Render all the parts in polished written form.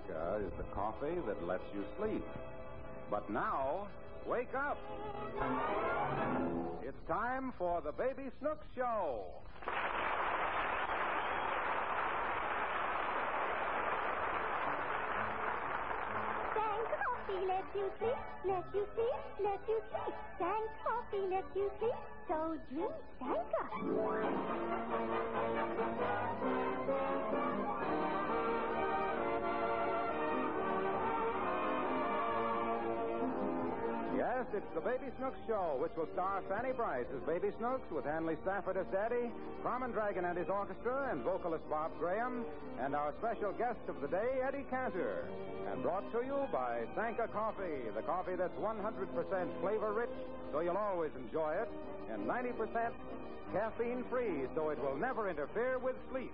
Sanka is the coffee that lets you sleep. But now, wake up. It's time for the Baby Snooks Show. Sanka coffee lets you sleep, lets you sleep, lets you sleep. Sanka coffee lets you sleep, so drink Sanka. Yes, it's the Baby Snooks Show, which will star Fanny Bryce as Baby Snooks with Hanley Stafford as Daddy, Carmen Dragon and his orchestra, and vocalist Bob Graham, and our special guest of the day, Eddie Cantor. And brought to you by Sanka Coffee, the coffee that's 100% flavor-rich, so you'll always enjoy it, and 90% caffeine-free, so it will never interfere with sleep.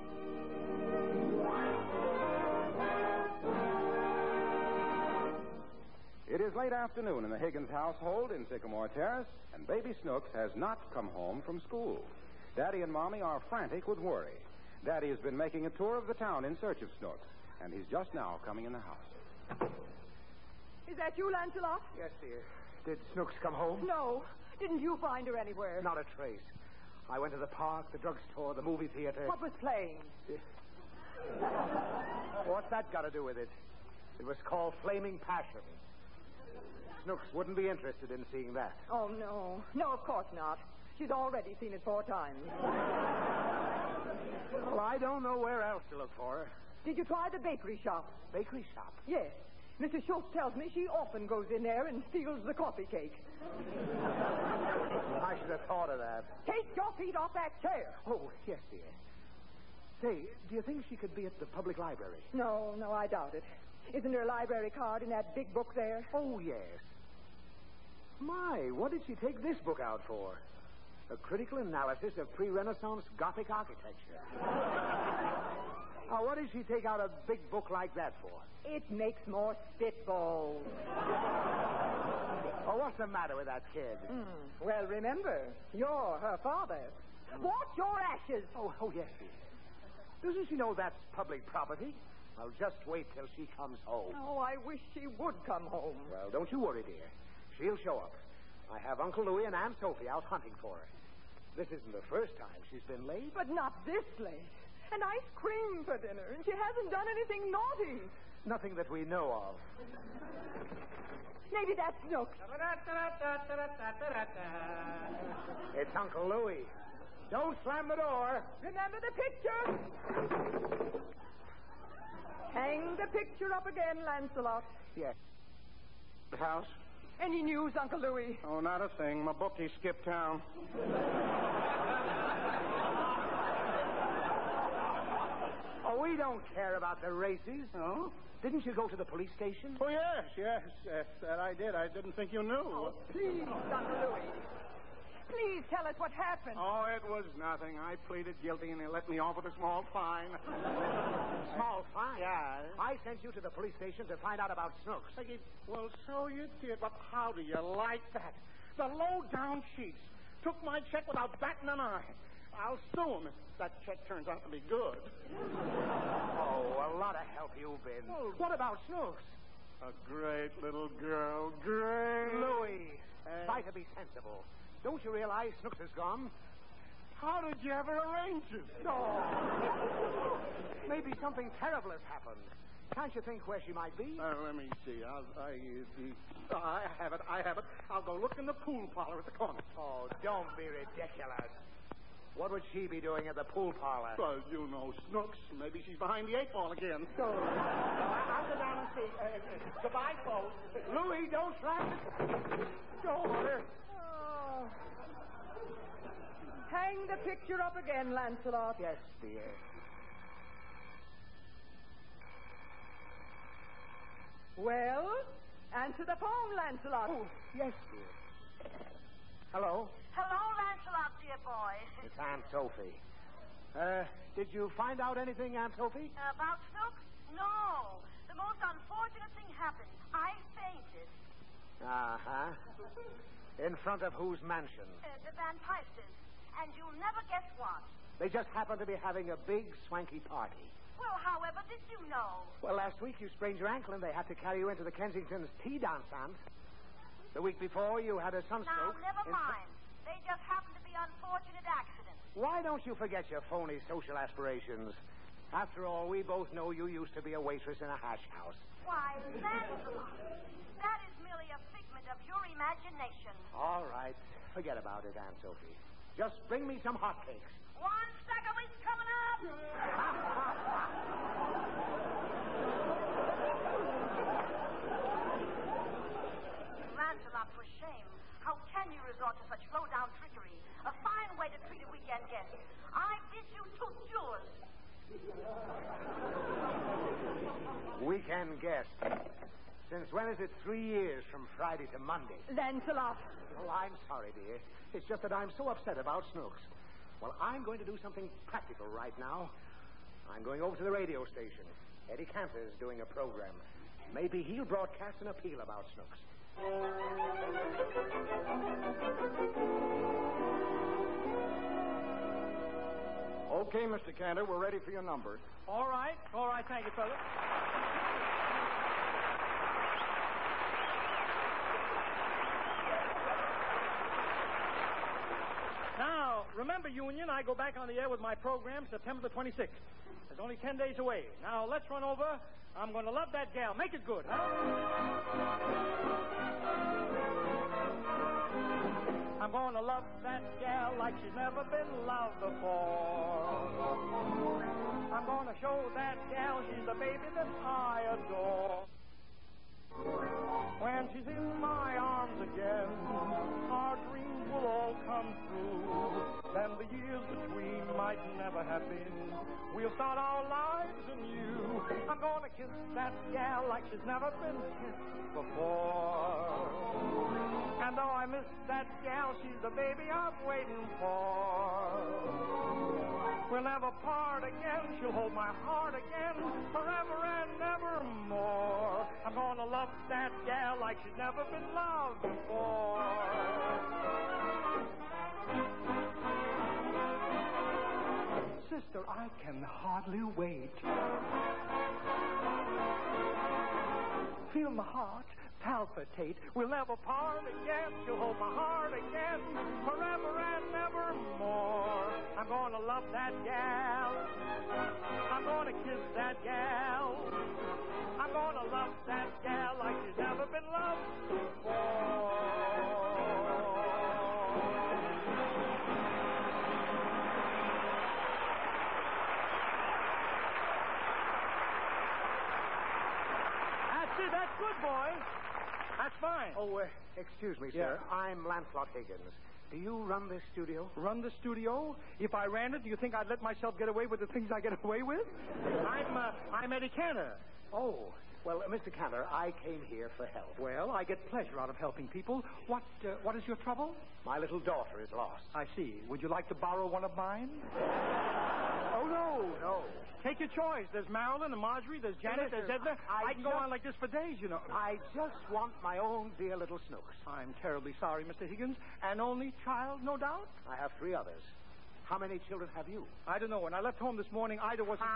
It is late afternoon in the Higgins household in Sycamore Terrace, and Baby Snooks has not come home from school. Daddy and Mommy are frantic with worry. Daddy has been making a tour of the town in search of Snooks, and he's just now coming in the house. Is that you, Lancelot? Yes, dear. Did Snooks come home? No. Didn't you find her anywhere? Not a trace. I went to the park, the drugstore, the movie theater. What was playing? What's that got to do with it? It was called Flaming Passion. Snooks wouldn't be interested in seeing that. Oh, no. No, of course not. She's already seen it 4 times. Well, I don't know where else to look for her. Did you try the bakery shop? Bakery shop? Yes. Mrs. Schultz tells me she often goes in there and steals the coffee cake. I should have thought of that. Take your feet off that chair. Oh, yes, dear. Say, do you think she could be at the public library? No, I doubt it. Isn't there a library card in that big book there? Oh, yes. My, what did she take this book out for? A critical analysis of pre-Renaissance Gothic architecture. Now, what did she take out a big book like that for? It makes more spitballs. Oh, what's the matter with that kid? Well, remember, you're her father. Watch your ashes. Oh, yes, dear. Doesn't she know that's public property? Well, just wait till she comes home. Oh, I wish she would come home. Well, don't you worry, dear. She'll show up. I have Uncle Louie and Aunt Sophie out hunting for her. This isn't the first time she's been late. But not this late. And ice cream for dinner, and she hasn't done anything naughty. Nothing that we know of. Maybe that's Snooks. It's Uncle Louie. Don't slam the door. Remember the picture? Hang the picture up again, Lancelot. Yes. The house? Any news, Uncle Louie? Oh, not a thing. My bookie skipped town. Oh, we don't care about the races. Oh? Didn't you go to the police station? Oh, yes, that I did. I didn't think you knew. Oh, please, Uncle Louie. Please tell us what happened. Oh, it was nothing. I pleaded guilty, and they let me off with a small fine. Small fine? Yeah. I sent you to the police station to find out about Snooks. Well, so you did, but how do you like that? The low-down sheets took my check without batting an eye. I'll sue them if that check turns out to be good. Oh, a lot of help you've been. Oh. What about Snooks? A great little girl. Great. Louie, try to be sensible. Don't you realize Snooks is gone? How did you ever arrange it? Oh. Maybe something terrible has happened. Can't you think where she might be? Let me see. I have it. I'll go look in the pool parlor at the corner. Oh, don't be ridiculous. What would she be doing at the pool parlor? Well, you know, Snooks. Maybe she's behind the 8 ball again. I'll go down and see. Goodbye, folks. Louie, don't slam it. Door. Oh. Hang the picture up again, Lancelot. Yes, dear. Well, answer the phone, Lancelot. Oh, yes, dear. Hello? Hello, Lancelot, dear boy. It's Aunt Sophie. Did you find out anything, Aunt Sophie? About Snooks? No. The most unfortunate thing happened. I fainted. Uh-huh. In front of whose mansion? The Van Peisters. And you'll never guess what. They just happened to be having a big, swanky party. Well, however did you know? Well, last week you sprained your ankle and they had to carry you into the Kensington's tea dance stand. The week before you had a sunstroke. Now, never mind. They just happen to be unfortunate accidents. Why don't you forget your phony social aspirations? After all, we both know you used to be a waitress in a hash house. Why, Lancelot, that is merely a figment of your imagination. All right. Forget about it, Aunt Sophie. Just bring me some hotcakes. 1 stack of wheat coming up. Lancelot, for shame. How can you resort to such low-down trickery? A fine way to treat a weekend guest. I bid you to yours. Weekend guest. Since when is it 3 years from Friday to Monday? Lancelot. Oh, I'm sorry, dear. It's just that I'm so upset about Snooks. Well, I'm going to do something practical right now. I'm going over to the radio station. Eddie Cantor is doing a program. Maybe he'll broadcast an appeal about Snooks. Okay, Mr. Cantor, we're ready for your number. All right. Thank you, fella. Now, remember, Union, I go back on the air with my program September the 26th. It's only 10 days away. Now, let's run over. I'm going to love that gal. Make it good, huh? I'm going to love that gal like she's never been loved before. I'm going to show that gal she's the baby that I adore. When she's in my arms again, our dreams will all come true. Then the years between might never have been. We'll start our lives anew. I'm gonna kiss that gal like she's never been kissed before. And though I miss that gal, she's the baby I'm waiting for. We'll never part again. She'll hold my heart again forever and nevermore. I'm gonna love that gal like she's never been loved before. Sister, I can hardly wait. Feel my heart palpitate. We'll never part again. She'll hold my heart again forever and nevermore. I'm gonna love that gal. I'm gonna kiss that gal. I'm gonna love that gal like she's never been loved before. That's it. That's good, boy. That's fine. Oh, excuse me, sir. Yeah. I'm Lancelot Higgins. Do you run this studio? Run the studio? If I ran it, do you think I'd let myself get away with the things I get away with? I'm Eddie Cantor. Oh, well, Mr. Cantor, I came here for help. Well, I get pleasure out of helping people. What is your trouble? My little daughter is lost. I see. Would you like to borrow one of mine? Oh, no. Take your choice. There's Marilyn and Marjorie. There's Janet. There's Edna. I can go on like this for days, you know. I just want my own dear little Snooks. I'm terribly sorry, Mr. Higgins. An only child, no doubt? I have 3 others. How many children have you? I don't know. When I left home this morning, Ida wasn't...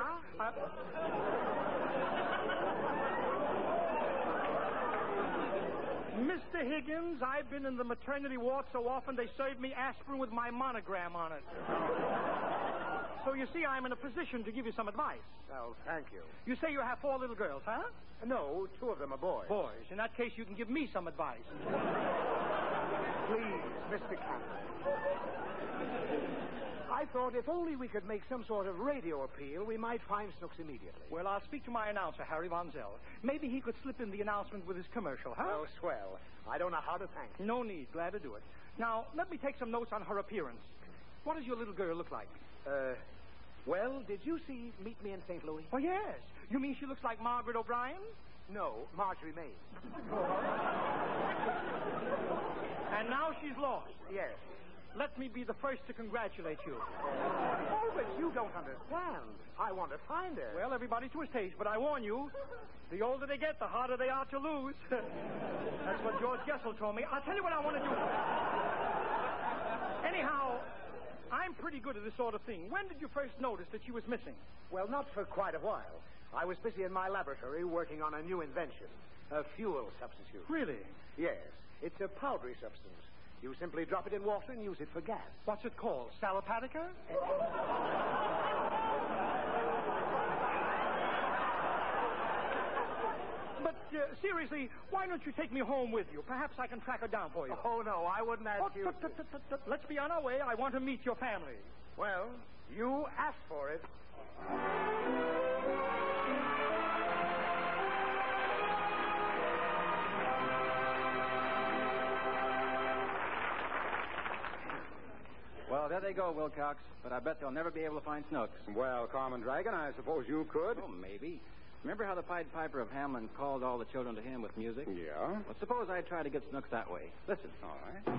Mr. Higgins, I've been in the maternity ward so often they served me aspirin with my monogram on it. So you see, I'm in a position to give you some advice. Well, thank you. You say you have 4 little girls, huh? No, 2 of them are boys. Boys. In that case, you can give me some advice. Please, Mr. Campbell. I thought if only we could make some sort of radio appeal, we might find Snooks immediately. Well, I'll speak to my announcer, Harry Von Zell. Maybe he could slip in the announcement with his commercial, huh? Oh, swell. I don't know how to thank you. No need. Glad to do it. Now, let me take some notes on her appearance. What does your little girl look like? Well, did you see Meet Me in St. Louis? Oh, yes. You mean she looks like Margaret O'Brien? No, Marjorie May. And now she's lost. Yes. Let me be the first to congratulate you. Oh, but you don't understand. I want to find her. Well, everybody to his taste, but I warn you, the older they get, the harder they are to lose. That's what George Gessel told me. I'll tell you what I want to do. Anyhow, I'm pretty good at this sort of thing. When did you first notice that she was missing? Well, not for quite a while. I was busy in my laboratory working on a new invention, a fuel substitute. Really? Yes. It's a powdery substance. You simply drop it in water and use it for gas. What's it called? Salopatica? But seriously, why don't you take me home with you? Perhaps I can track her down for you. Oh, no, I wouldn't ask you. Let's be on our way. I want to meet your family. Well, you asked for it. Well, there they go, Wilcox. But I bet they'll never be able to find Snooks. Well, Carmen Dragon, I suppose you could. Oh, maybe. Remember how the Pied Piper of Hamelin called all the children to him with music? Yeah. Well, suppose I try to get Snooks that way. Listen. All right.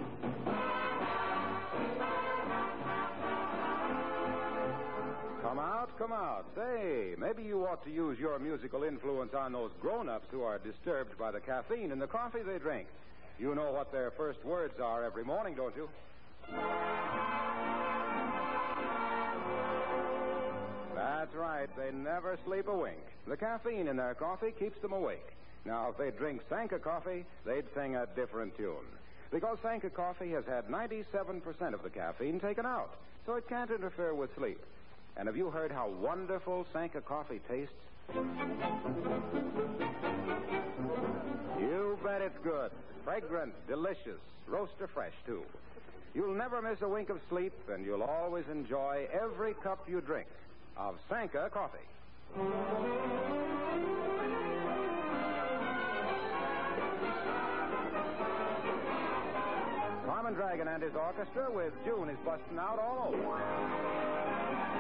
Come out, come out. Say, maybe you ought to use your musical influence on those grown-ups who are disturbed by the caffeine in the coffee they drink. You know what their first words are every morning, don't you? That's right. They never sleep a wink. The caffeine in their coffee keeps them awake. Now, if they drink Sanka coffee, they'd sing a different tune. Because Sanka coffee has had 97% of the caffeine taken out, so it can't interfere with sleep. And have you heard how wonderful Sanka coffee tastes? You bet it's good. Fragrant, delicious, roaster fresh, too. You'll never miss a wink of sleep, and you'll always enjoy every cup you drink of Sanka coffee. Carmen Dragon and his orchestra with June is busting out all over.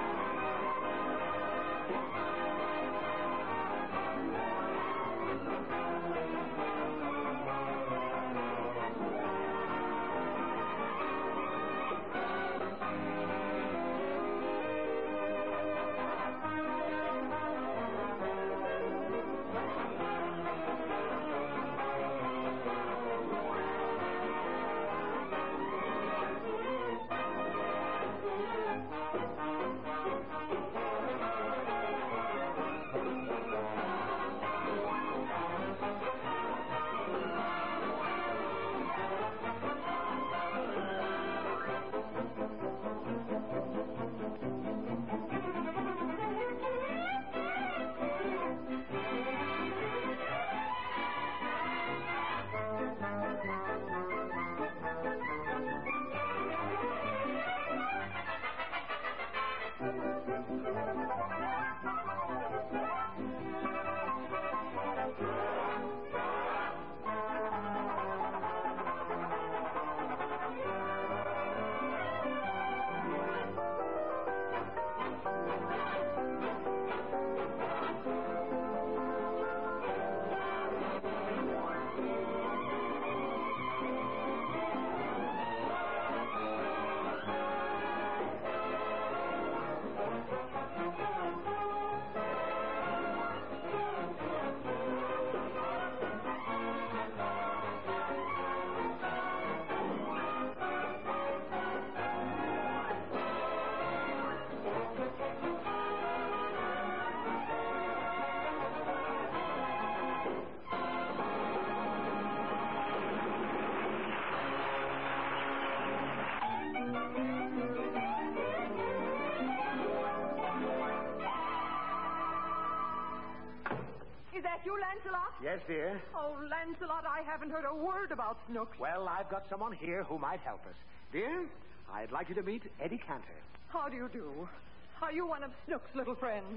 Is that you, Lancelot? Yes, dear. Oh, Lancelot, I haven't heard a word about Snooks. Well, I've got someone here who might help us. Dear, I'd like you to meet Eddie Cantor. How do you do? Are you one of Snooks' little friends?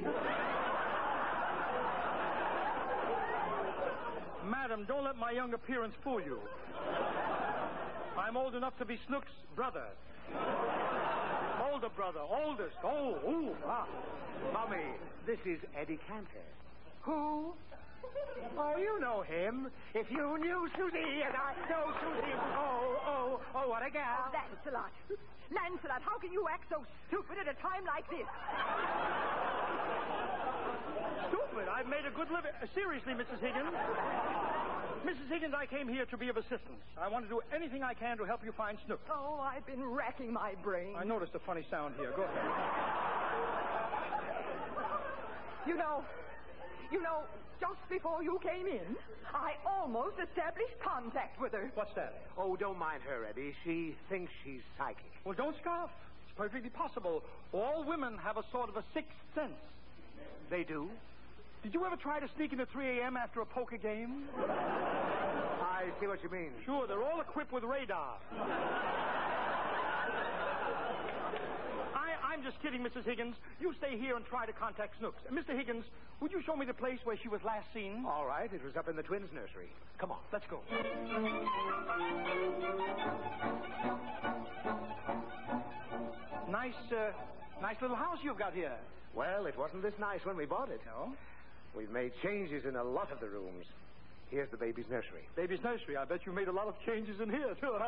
Madam, don't let my young appearance fool you. I'm old enough to be Snooks' brother. Older brother, oldest. Mommy, this is Eddie Cantor. Who? Oh, you know him. If you knew Susie and I know Susie. Oh, what a gal. Oh, Lancelot. Lancelot, how can you act so stupid at a time like this? Stupid? I've made a good living. Seriously, Mrs. Higgins. Mrs. Higgins, I came here to be of assistance. I want to do anything I can to help you find Snooks. Oh, I've been racking my brain. I noticed a funny sound here. Go ahead. You know, just before you came in, I almost established contact with her. What's that? Oh, don't mind her, Eddie. She thinks she's psychic. Well, don't scoff. It's perfectly possible. All women have a sort of a sixth sense. They do? Did you ever try to sneak in at 3 a.m. after a poker game? I see what you mean. Sure, they're all equipped with radar. I'm just kidding, Mrs. Higgins. You stay here and try to contact Snooks. Mr. Higgins, would you show me the place where she was last seen? All right, it was up in the twins' nursery. Come on. Let's go. Nice little house you've got here. Well, it wasn't this nice when we bought it. No? We've made changes in a lot of the rooms. Here's the baby's nursery. Baby's nursery. I bet you made a lot of changes in here, too.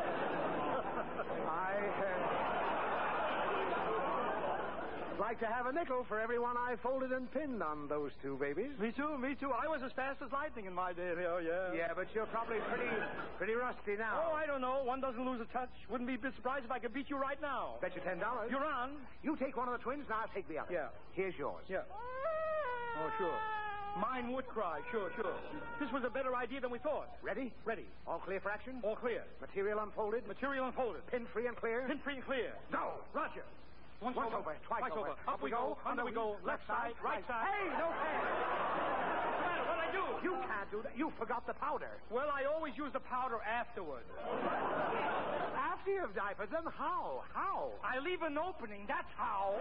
I'd like to have a nickel for everyone I folded and pinned on those two babies. Me too. I was as fast as lightning in my day. Oh, yeah. Yeah, but you're probably pretty rusty now. Oh, I don't know. One doesn't lose a touch. Wouldn't be a bit surprised if I could beat you right now. Bet you $10. You're on. You take one of the twins, and I'll take the other. Yeah. Here's yours. Yeah. Oh, sure. Mine would cry. Sure. This was a better idea than we thought. Ready? Ready. All clear for action? All clear. Material unfolded? Material unfolded. Pin free and clear? Pin free and clear. Go. Roger. Once over. Twice over. Up we go. Under we go. Left side. Right side. Hey, no fair. What's the matter? What'd I do? You can't do that. You forgot the powder. Well, I always use the powder afterward. After you've diapered them? How? I leave an opening. That's how.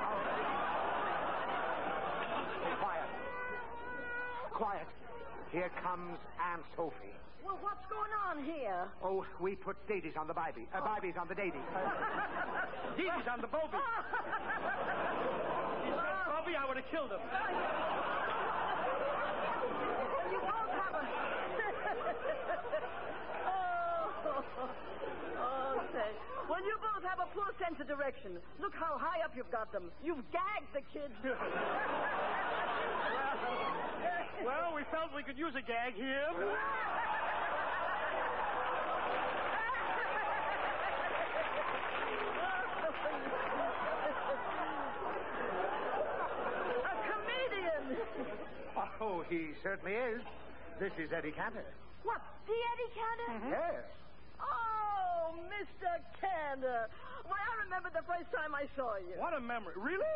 Quiet. Here comes Aunt Sophie. Well, what's going on here? Oh, we put dadies on the Bibies. Bibies on the dadies. Dadies on the Bobby. He said Bobby, I would have killed him. You both have a... Oh, say. Well, you both have a poor sense of direction. Look how high up you've got them. You've gagged the kids. Well, we felt we could use a gag here. A comedian. Oh, he certainly is. This is Eddie Cantor. What, the Eddie Cantor? Mm-hmm. Yes. Oh, Mr. Cantor. Why, I remember the first time I saw you. What a memory. Really?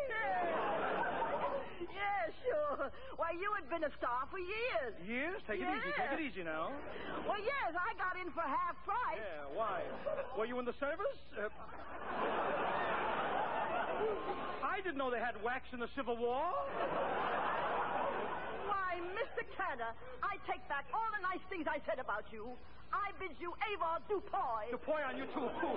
Yeah, sure. Why, you had been a star for years. Years? Take it easy now. Well, yes, I got in for half price. Yeah, why? Were you in the service? I didn't know they had wax in the Civil War. Why, Mr. Cantor, I take back all the nice things I said about you. I bid you Avon Dupoy. Dupoy on you too, cool.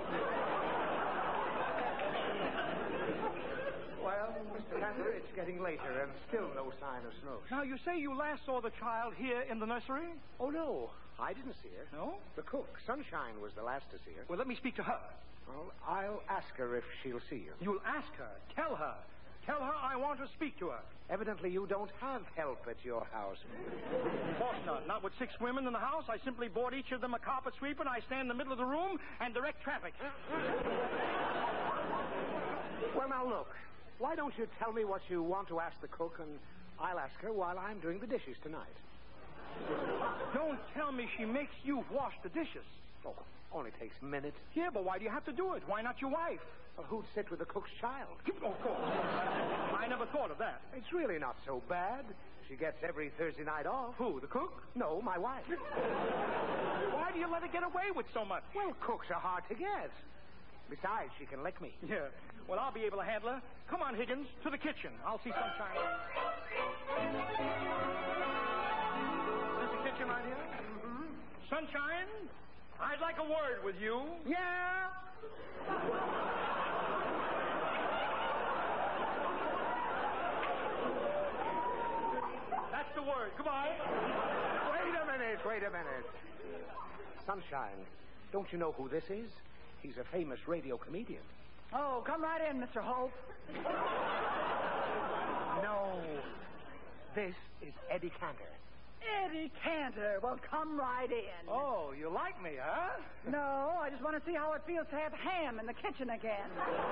Well, Mr. Cantor, it's getting later and still no sign of Snooks. Now, you say you last saw the child here in the nursery? Oh, no. I didn't see her. No? The cook, Sunshine, was the last to see her. Well, let me speak to her. Well, I'll ask her if she'll see you. You'll ask her. Tell her. Tell her I want to speak to her. Evidently, you don't have help at your house. Of course not. Not with 6 women in the house. I simply bought each of them a carpet sweeper, and I stand in the middle of the room and direct traffic. Well, now, look. Why don't you tell me what you want to ask the cook, and I'll ask her while I'm doing the dishes tonight. Don't tell me she makes you wash the dishes. Oh, only takes minutes. Yeah, but why do you have to do it? Why not your wife? Well, who'd sit with the cook's child? Oh, of course. I never thought of that. It's really not so bad. She gets every Thursday night off. Who, the cook? No, my wife. Why do you let her get away with so much? Well, cooks are hard to get. Besides, she can lick me. Yeah. Well, I'll be able to handle her. Come on, Higgins, to the kitchen. I'll see Sunshine. Is this the kitchen right here? Mm-hmm. Sunshine, I'd like a word with you. Yeah? That's the word. Goodbye. Wait a minute. Sunshine, don't you know who this is? He's a famous radio comedian. Oh, come right in, Mr. Hope. No. This is Eddie Cantor. Eddie Cantor. Well, come right in. Oh, you like me, huh? No, I just want to see how it feels to have ham in the kitchen again.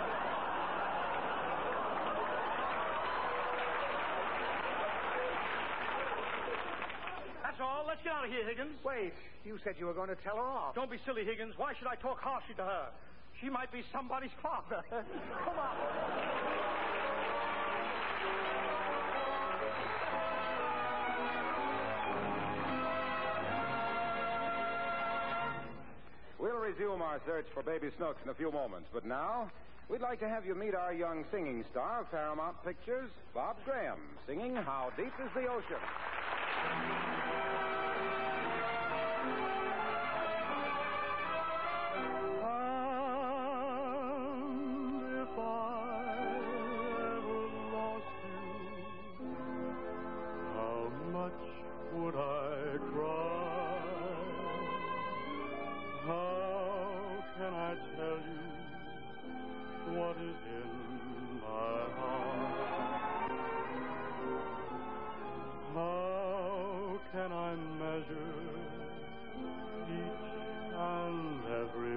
That's all. Let's get out of here, Higgins. Wait, you said you were going to tell her off. Don't be silly, Higgins. Why should I talk harshly to her? She might be somebody's father. Come on. We'll resume our search for Baby Snooks in a few moments, but now we'd like to have you meet our young singing star of Paramount Pictures, Bob Graham, singing How Deep Is the Ocean. Would I cry? How can I tell you what is in my heart? How can I measure each and every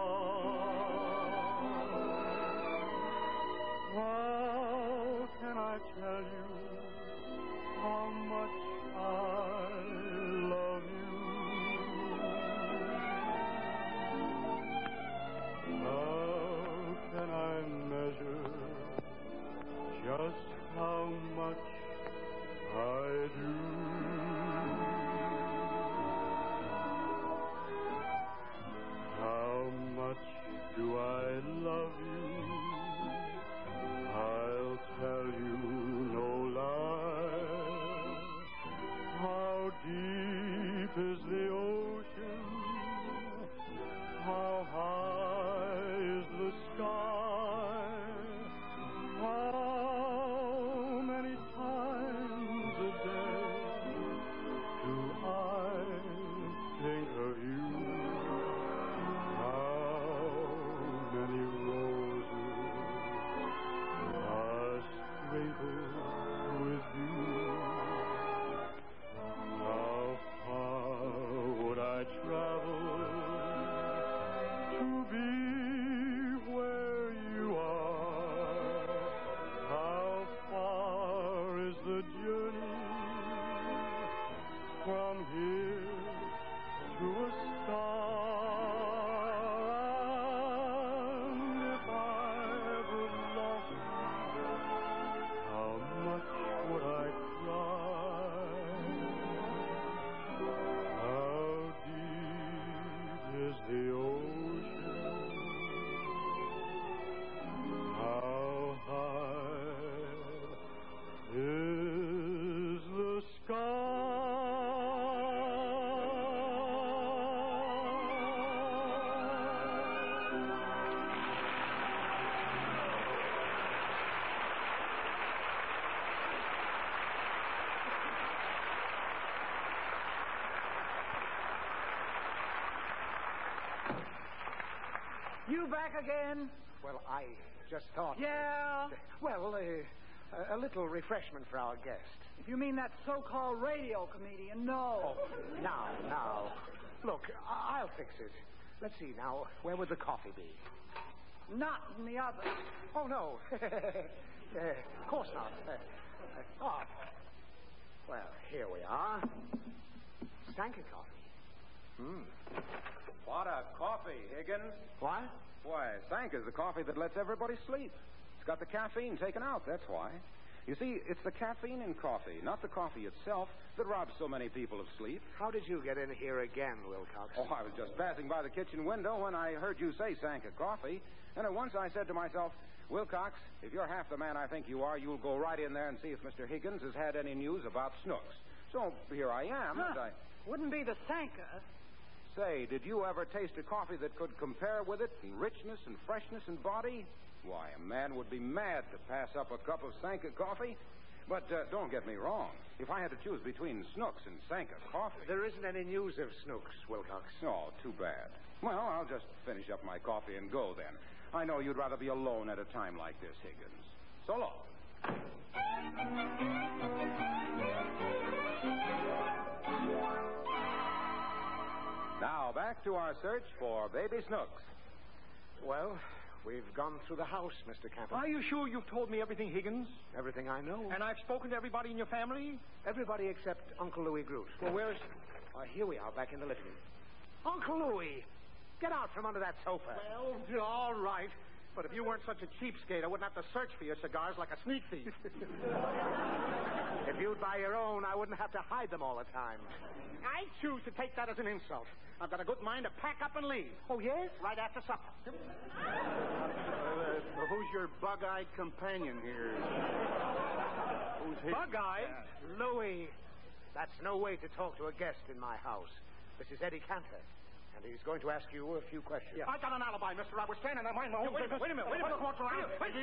part? How can I tell you how much I love you? How can I measure just how much I do? How much do I love you? I'll tell you no lie. How deep is the ocean? How high is the sky? How many times a day do I think of you? How many roses are sprinkled with you? How far would I travel to be where you are? How far is the journey from here to a star? And if I ever lost you, how much would I cry? How deep is the ocean? How high is the You back again? Well, I just thought... Yeah. Well, a little refreshment for our guest. If you mean that so-called radio comedian, no. Oh, now. Look, I'll fix it. Let's see now. Where would the coffee be? Not in the oven. Oh, no. Of course not. Well, here we are. Sanka coffee. What a coffee, Higgins. What? Why, Sanka's the coffee that lets everybody sleep. It's got the caffeine taken out, that's why. You see, it's the caffeine in coffee, not the coffee itself, that robs so many people of sleep. How did you get in here again, Wilcox? Oh, I was just passing by the kitchen window when I heard you say Sanka coffee. And at once I said to myself, Wilcox, if you're half the man I think you are, you'll go right in there and see if Mr. Higgins has had any news about Snooks. So here I am, and I... Wouldn't be the Sanka. Say, did you ever taste a coffee that could compare with it in richness and freshness and body? Why, a man would be mad to pass up a cup of Sanka coffee. But don't get me wrong. If I had to choose between Snooks and Sanka coffee... There isn't any news of Snooks, Wilcox. Oh, too bad. Well, I'll just finish up my coffee and go then. I know you'd rather be alone at a time like this, Higgins. So long. back to our search for Baby Snooks. Well, we've gone through the house, Mr. Camper. Are you sure you've told me everything, Higgins? Everything I know. And I've spoken to everybody in your family? Everybody except Uncle Louis Groot. Well, where's... Here we are, back in the living room. Uncle Louis, get out from under that sofa. Well, all right. But if you weren't such a cheapskate, I wouldn't have to search for your cigars like a sneak thief. If you'd buy your own, I wouldn't have to hide them all the time. I choose to take that as an insult. I've got a good mind to pack up and leave. Oh, yes? Right after supper. Who's your bug-eyed companion here? Who's his... Bug-eyed? Louis. That's no way to talk to a guest in my house. This is Eddie Cantor, and he's going to ask you a few questions. Yeah. I got an alibi, mister. I was standing there minding my own business. Wait a minute. What's around?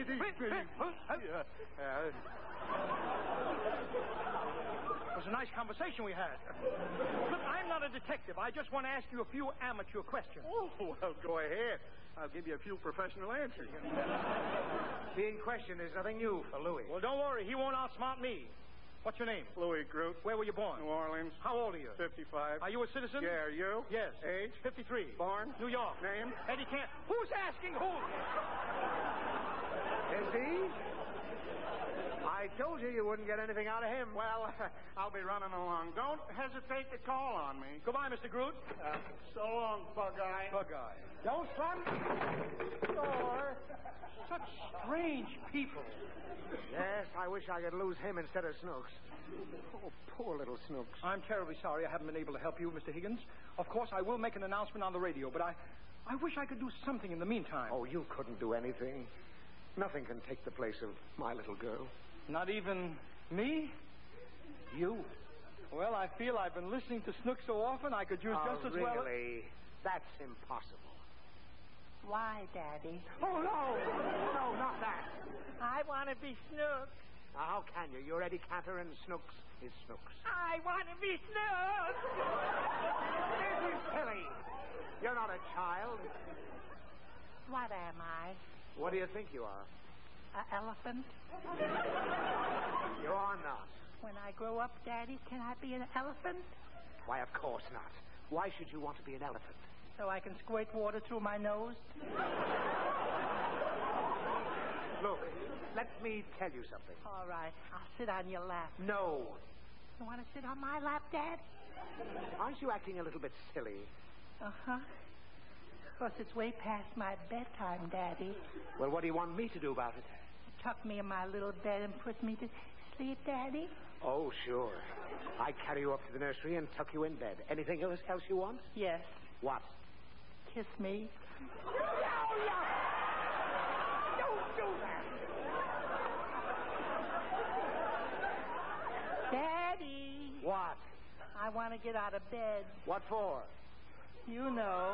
It was a nice conversation we had. Look, I'm not a detective. I just want to ask you a few amateur questions. Oh, well, go ahead. I'll give you a few professional answers. Being questioned is nothing new for Louis. Well, don't worry. He won't outsmart me. What's your name? Louis Groot. Where were you born? New Orleans. How old are you? 55. Are you a citizen? Yeah, are you? Yes. Age? 53. Born? New York. Name? Eddie Cantor. Who's asking who? Is he? I told you you wouldn't get anything out of him. Well, I'll be running along. Don't hesitate to call on me. Goodbye, Mr. Groot. So long, Bug-Eye. Bug-Eye. Don't slam the door. Such strange people. Yes, I wish I could lose him instead of Snooks. Oh, poor little Snooks. I'm terribly sorry I haven't been able to help you, Mr. Higgins. Of course, I will make an announcement on the radio, but I wish I could do something in the meantime. Oh, you couldn't do anything. Nothing can take the place of my little girl. Not even me? You? Well, I feel I've been listening to Snooks so often I could use just as well... Really? That's impossible. Why, Daddy? Oh, no! No, not that. I want to be Snooks. Now, how can you? You're Eddie Cantor and Snooks is Snooks. I want to be Snooks. This is silly. You're not a child. What am I? What do you think you are? An elephant? You are not. When I grow up, Daddy, can I be an elephant? Why, of course not. Why should you want to be an elephant? So I can squirt water through my nose? Look, let me tell you something. All right. I'll sit on your lap. No. You want to sit on my lap, Dad? Aren't you acting a little bit silly? Uh-huh. Of course, it's way past my bedtime, Daddy. Well, what do you want me to do about it? Tuck me in my little bed and put me to sleep, Daddy? Oh, sure. I carry you up to the nursery and tuck you in bed. Anything else you want? Yes. What? Kiss me. Don't do that. Daddy. What? I want to get out of bed. What for? You know.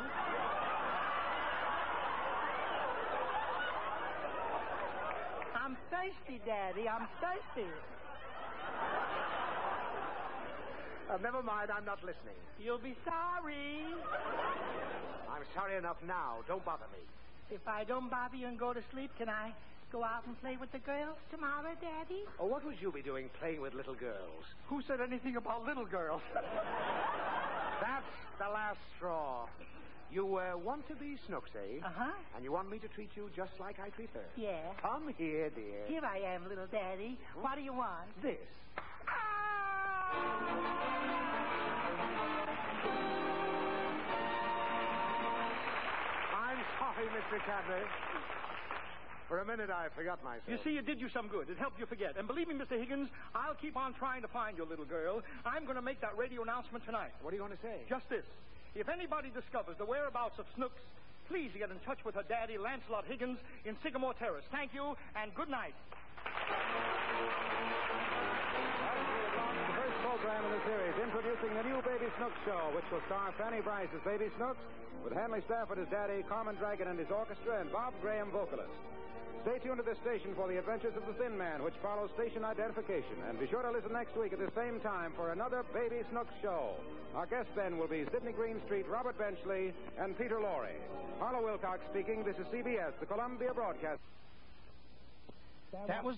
I'm thirsty, Daddy. I'm thirsty. Never mind. I'm not listening. You'll be sorry. I'm sorry enough now. Don't bother me. If I don't bother you and go to sleep, can I go out and play with the girls tomorrow, Daddy? Oh, what would you be doing playing with little girls? Who said anything about little girls? That's the last straw. You want to be Snooks, eh? Uh-huh. And you want me to treat you just like I treat her? Yeah. Come here, dear. Here I am, little Daddy. What do you want? This. I'm sorry, Mr. Cadner. For a minute, I forgot myself. You see, it did you some good. It helped you forget. And believe me, Mr. Higgins, I'll keep on trying to find your little girl. I'm going to make that radio announcement tonight. What are you going to say? Just this. If anybody discovers the whereabouts of Snooks, please get in touch with her daddy, Lancelot Higgins, in Sycamore Terrace. Thank you, and good night. The first program in the series, introducing the new Baby Snooks show, which will star Fanny Bryce as Baby Snooks, with Hanley Stafford as Daddy, Carmen Dragon and his orchestra, and Bob Graham, vocalist. Stay tuned to this station for the adventures of the Thin Man, which follows station identification. And be sure to listen next week at the same time for another Baby Snooks show. Our guests then will be Sidney Greenstreet, Robert Benchley, and Peter Lorre. Harlow Wilcox speaking. This is CBS, the Columbia Broadcast. That was